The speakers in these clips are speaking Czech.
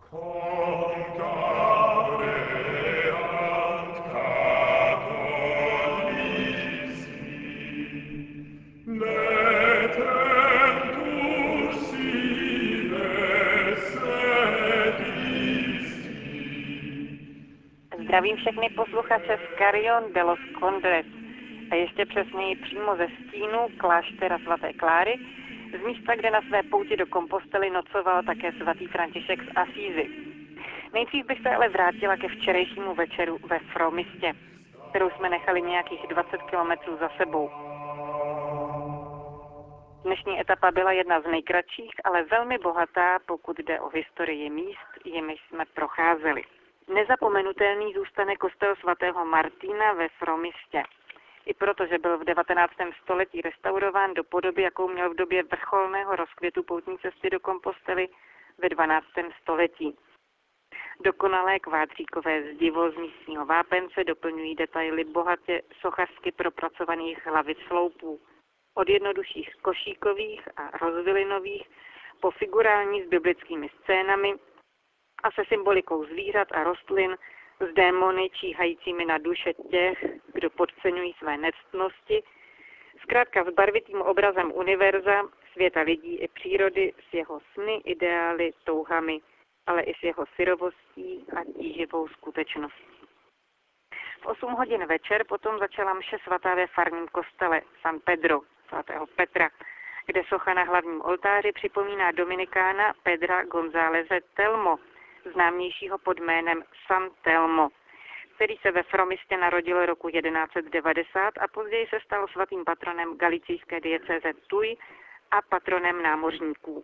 Zdravím všechny posluchače z Carrion de los Condes a ještě přesněji přímo ze stínu kláštera svaté Kláry, z místa, kde na své pouti do Kompostely nocoval také svatý František z Asízy. Nejdřív bych se ale vrátila ke včerejšímu večeru ve Fromistě, kterou jsme nechali nějakých 20 kilometrů za sebou. Dnešní etapa byla jedna z nejkratších, ale velmi bohatá, pokud jde o historii míst, jimiž jsme procházeli. Nezapomenutelný zůstane kostel svatého Martina ve Fromistě. I proto, že byl v 19. století restaurován do podoby, jakou měl v době vrcholného rozkvětu poutní cesty do Kompostely ve 12. století. Dokonalé kvádříkové zdivo z místního vápence doplňují detaily bohatě sochařsky propracovaných hlavic sloupů. Od jednodušších košíkových a rozvilinových po figurální s biblickými scénami a se symbolikou zvířat a rostlin, s démony číhajícími na duše těch, kdo podceňují své nectnosti, zkrátka s barvitým obrazem univerza, světa lidí i přírody, s jeho sny, ideály, touhami, ale i s jeho syrovostí a tíživou skutečností. V 8 hodin večer potom začala mše svatá ve farním kostele San Pedro, svatého Petra, kde socha na hlavním oltáři připomíná dominikána Pedra Gonzáleze Telmo, známějšího pod jménem San Telmo, který se ve Fromistě narodil roku 1190 a později se stal svatým patronem galicijské diecéze Tuy a patronem námořníků.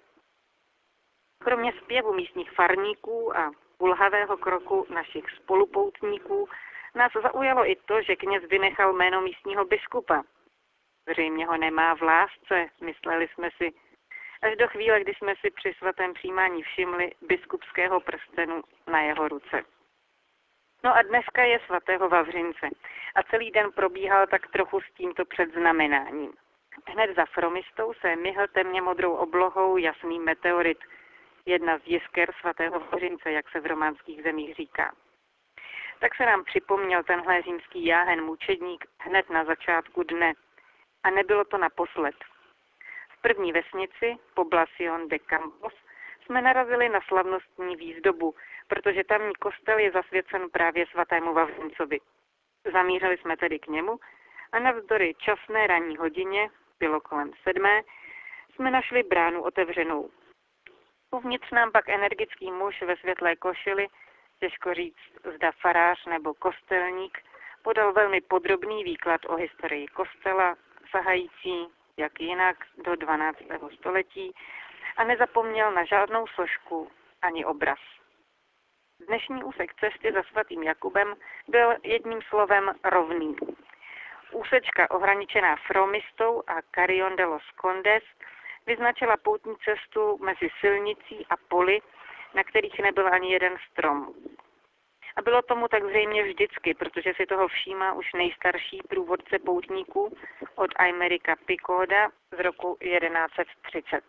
Kromě zpěvu místních farníků a ulhavého kroku našich spolupoutníků nás zaujalo i to, že kněz vynechal jméno místního biskupa. Zřejmě ho nemá v lásce, mysleli jsme si, až do chvíle, kdy jsme si při svatém přijímání všimli biskupského prstenu na jeho ruce. No a dneska je svatého Vavřince a celý den probíhal tak trochu s tímto předznamenáním. Hned za Fromistou se myhl temně modrou oblohou jasný meteorit, jedna z jisker svatého Vavřince, jak se v románských zemích říká. Tak se nám připomněl tenhle římský jáhen mučedník hned na začátku dne. A nebylo to naposled. V první vesnici, Población de Campos, jsme narazili na slavnostní výzdobu, protože tamní kostel je zasvěcen právě svatému Vavřincovi. Zamířili jsme tedy k němu a navzdory časné ranní hodině, bylo kolem 7, jsme našli bránu otevřenou. Uvnitř nám pak energický muž ve světlé košili, těžko říct, zda farář nebo kostelník, podal velmi podrobný výklad o historii kostela, sahající, jak jinak, do 12. století a nezapomněl na žádnou sošku ani obraz. Dnešní úsek cesty za svatým Jakubem byl jedním slovem rovný. Úsečka ohraničená Fromistou a Carrion de los Condes vyznačila poutní cestu mezi silnicí a poli, na kterých nebyl ani jeden strom. A bylo tomu tak zřejmě vždycky, protože si toho všímá už nejstarší průvodce poutníků od Aymerica Picoda z roku 1130.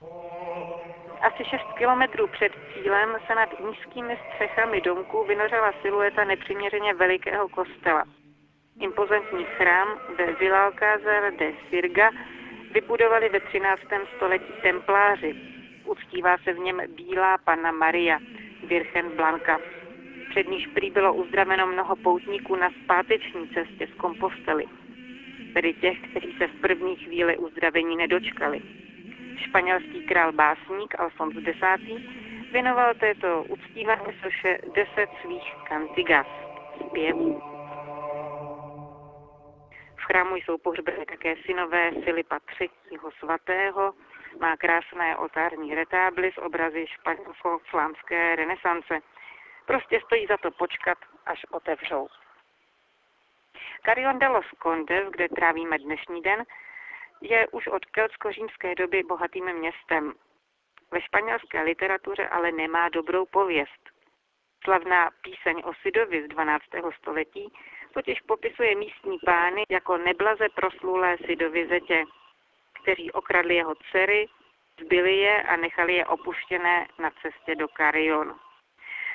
Asi 6 kilometrů před cílem se nad nízkými střechami domků vynořila silueta nepřiměřeně velikého kostela. Impozantní chrám ve Vilalcázar de Sirga vybudovali ve 13. století templáři. Uctívá se v něm bílá Panna Maria, Virgen Blanca. Před níž prý bylo uzdraveno mnoho poutníků na zpáteční cestě z Kompostely, tedy těch, kteří se v první chvíli uzdravení nedočkali. Španělský král básník Alfons X. věnoval této uctívané soše 10 svých cantigas, zpěvů. V chrámu jsou pohřbeny také synové Filipa III. Svatého, má krásné oltářní retábly s obrazy španělsko-flámské renesance. Prostě stojí za to počkat, až otevřou. Carrion de los Condes, kde trávíme dnešní den, je už od keltsko-římské doby bohatým městem. Ve španělské literatuře ale nemá dobrou pověst. Slavná píseň o Sidovi z 12. století totiž popisuje místní pány jako neblaze proslulé Sidovy zetě, kteří okradli jeho dcery, zbili je a nechali je opuštěné na cestě do Carrion.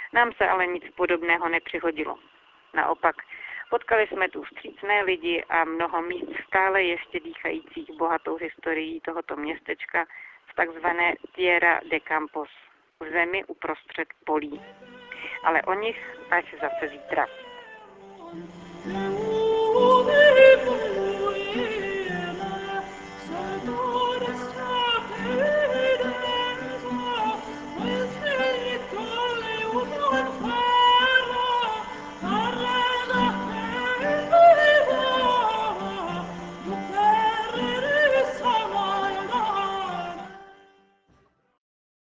Nám se ale nic podobného nepřihodilo. Naopak, potkali jsme tu vstřícné lidi a mnoho míst stále ještě dýchajících bohatou historií tohoto městečka v takzvané Tierra de Campos, v zemi uprostřed polí. Ale o nich až zase zítra.